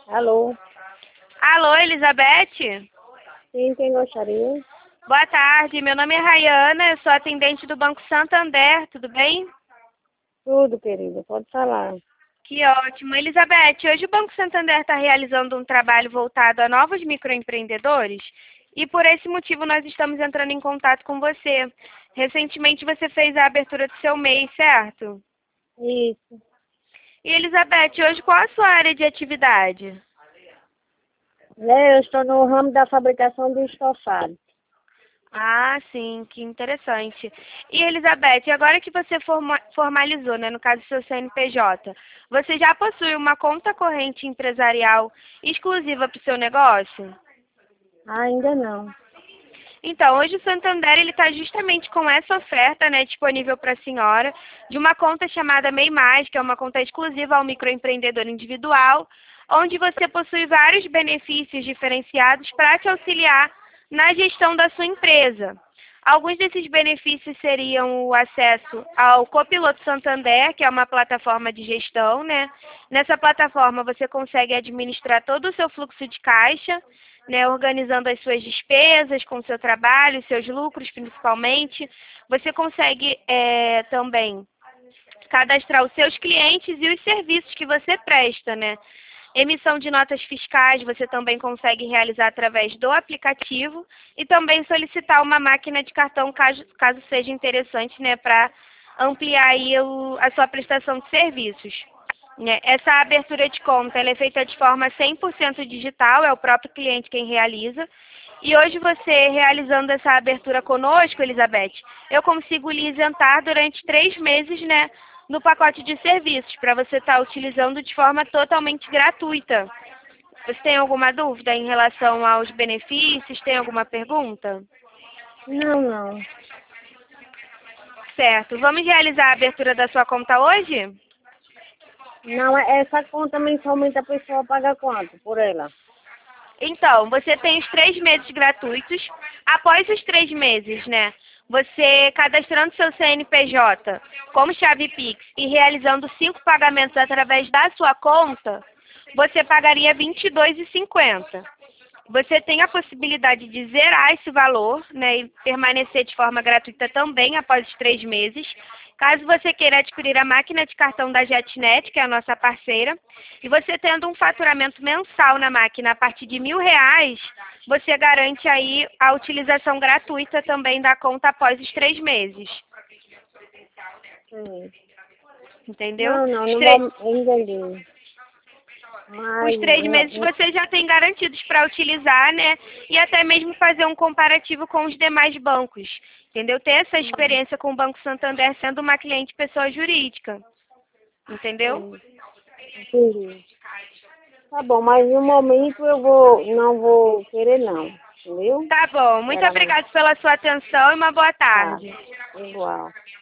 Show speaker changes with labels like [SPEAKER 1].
[SPEAKER 1] Alô?
[SPEAKER 2] Alô, Elizabeth?
[SPEAKER 1] Sim, quem gostaria?
[SPEAKER 2] Boa tarde, meu nome é Rayana, eu sou atendente do Banco Santander, tudo bem?
[SPEAKER 1] Tudo, querida, pode falar.
[SPEAKER 2] Que ótimo. Elizabeth, hoje o Banco Santander está realizando um trabalho voltado a novos microempreendedores e por esse motivo nós estamos entrando em contato com você. Recentemente você fez a abertura do seu MEI, certo?
[SPEAKER 1] Isso.
[SPEAKER 2] E Elizabeth, hoje qual a sua área de atividade?
[SPEAKER 1] Eu estou no ramo da fabricação de estofado.
[SPEAKER 2] Ah, sim, que interessante. E Elizabeth, agora que você formalizou, né, no caso do seu CNPJ, você já possui uma conta corrente empresarial exclusiva para o seu negócio?
[SPEAKER 1] Ainda não.
[SPEAKER 2] Então, hoje o Santander ele está justamente com essa oferta, né, disponível para a senhora, de uma conta chamada MEI+, que é uma conta exclusiva ao microempreendedor individual, onde você possui vários benefícios diferenciados para te auxiliar na gestão da sua empresa. Alguns desses benefícios seriam o acesso ao Copiloto Santander, que é uma plataforma de gestão, né? Nessa plataforma você consegue administrar todo o seu fluxo de caixa, né, organizando as suas despesas com o seu trabalho, seus lucros principalmente. Você consegue também cadastrar os seus clientes e os serviços que você presta, né? Emissão de notas fiscais você também consegue realizar através do aplicativo e também solicitar uma máquina de cartão caso seja interessante, né, para ampliar aí a sua prestação de serviços. Né? Essa abertura de conta ela é feita de forma 100% digital, é o próprio cliente quem realiza. E hoje você realizando essa abertura conosco, Elizabeth, eu consigo lhe isentar durante 3 meses, né, no pacote de serviços, para você estar utilizando de forma totalmente gratuita. Você tem alguma dúvida em relação aos benefícios? Tem alguma pergunta?
[SPEAKER 1] Não, não.
[SPEAKER 2] Certo. Vamos realizar a abertura da sua conta hoje?
[SPEAKER 1] Não, essa conta mensalmente a pessoa paga quanto por ela?
[SPEAKER 2] Então, você tem os 3 meses gratuitos. Após os 3 meses, né? Você cadastrando seu CNPJ como chave Pix e realizando 5 pagamentos através da sua conta, você pagaria R$ 22,50. Você tem a possibilidade de zerar esse valor, né, e permanecer de forma gratuita também após os 3 meses. Caso você queira adquirir a máquina de cartão da JetNet, que é a nossa parceira, e você tendo um faturamento mensal na máquina a partir de R$ 1.000, você garante aí a utilização gratuita também da conta após os 3 meses.
[SPEAKER 1] Sim.
[SPEAKER 2] Entendeu?
[SPEAKER 1] Não, não,
[SPEAKER 2] Os
[SPEAKER 1] não
[SPEAKER 2] três,
[SPEAKER 1] vou entendi.
[SPEAKER 2] os
[SPEAKER 1] Mas
[SPEAKER 2] 3 meses você já tem garantidos para utilizar, né? E até mesmo fazer um comparativo com os demais bancos. Entendeu? Ter essa experiência com o Banco Santander sendo uma cliente pessoa jurídica. Entendeu?
[SPEAKER 1] sim, entendi. Tá bom, mas no momento não vou querer não, entendeu?
[SPEAKER 2] Tá bom. Muito
[SPEAKER 1] Sinceramente.
[SPEAKER 2] obrigada pela sua atenção e uma boa
[SPEAKER 1] Tá,
[SPEAKER 2] tarde.
[SPEAKER 1] igual.